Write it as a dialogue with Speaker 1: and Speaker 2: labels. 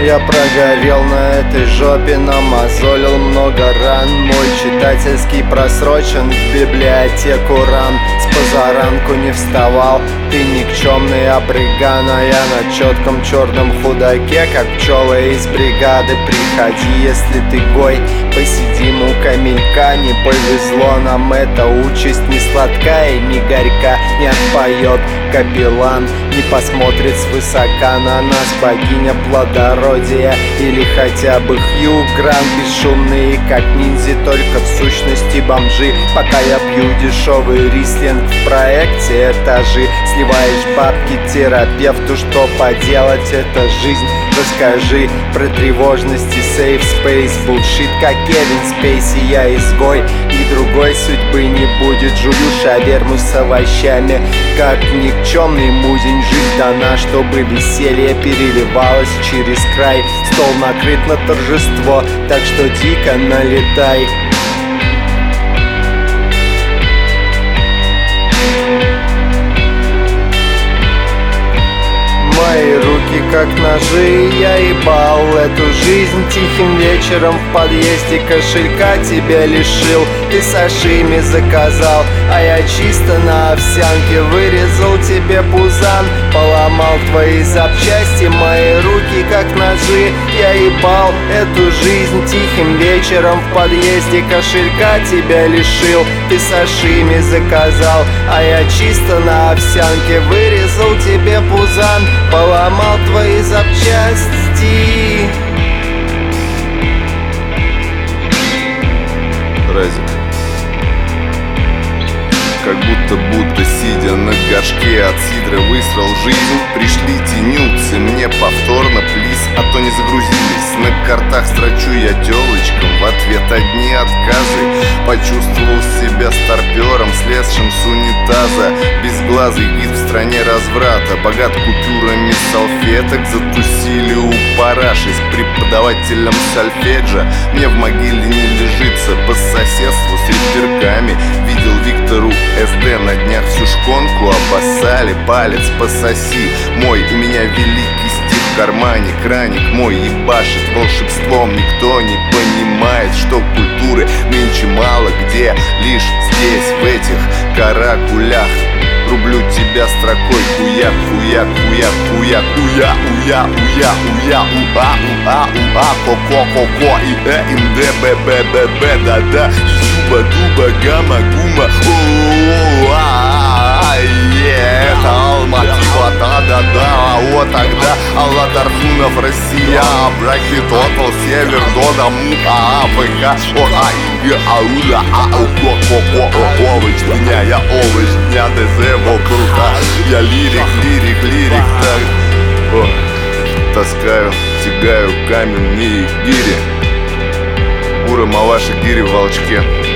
Speaker 1: Я прогорел на этой жопе, намазолил много ран. Мой читательский просрочен, в библиотеку ран. С позаранку не вставал, ты никчемный обрыган. А я на четком черном худаке, как пчела из бригады. Приходи, если ты гой, посидим у камелька. Не повезло нам, эта участь не сладкая и не горька. Не отпоет капеллан, не посмотрит свысока на нас богиня плодородия или хотя бы Хью Грант. Бесшумные, как ниндзя, только в сущности бомжи. Пока я пью дешевый рислинг в проекте этажи. Сливаешь бабки терапевту, что поделать, это жизнь. Расскажи про тревожности, safe space, bullshit, как Кевин Спейси. Я изгой, и другой судьбы не будет. Жую шаверму с овощами, как никчемный музень. Жизнь дана, чтобы веселье переливалось через край. Стол накрыт на торжество, так что дико налетай. Мои руки как ножи, я ебал эту жизнь. Тихим вечером в подъезде кошелька тебя лишил. Ты сашими заказал, а я чисто на овсянке вырезал тебе пузан. Поломал твои запчасти, мои руки как ножи. Я ебал эту жизнь. Тихим вечером в подъезде кошелька тебя лишил. Ты сашими заказал, а я чисто на овсянке вырезал тебе пузан. Поломал твои запчасти.
Speaker 2: Разик. Как будто сидя на горшке от сидра высрал жизнь. Пришлите нюцы мне повторно, плиз, а то не загрузились. На картах строчу я телочкам, в ответ одни отказы. Почувствовал себя старпером, слезшим с унитаза. Безглазый гид в стране разврата, богат купюрами салфеток. Затусили у параши с преподавателем сольфеджа. Мне в могиле не лежится, по соседству с реперками. Видел Виктору СД на днях всю шконку обоссали. Палец пососи, мой у меня великий стих в кармане. Краник мой ебашит волшебством. Никто не понимает, что культуры нынче мало где. Лишь здесь, в этих каракулях. Рублю тебя строкой хуяк, хуяк, хуяк, хуяк, уя, уя, уя, уя, уа, уа, уа, ко-ко, ко-ко, и н д б б б б да да, зуба, дуба, гамма, гума, это Алматива, да-да-да, вот тогда Алла Тархунов, Россия, браки тотал, север, дода, мука, АФК, ОА, ИГ, АУЛА, АУ, ко-ко-ко, овощ дня, я овощ дня, ДЗ, крута, я лирик, так, таскаю, тягаю каменные гири, Ура, малаши, гири в волчке.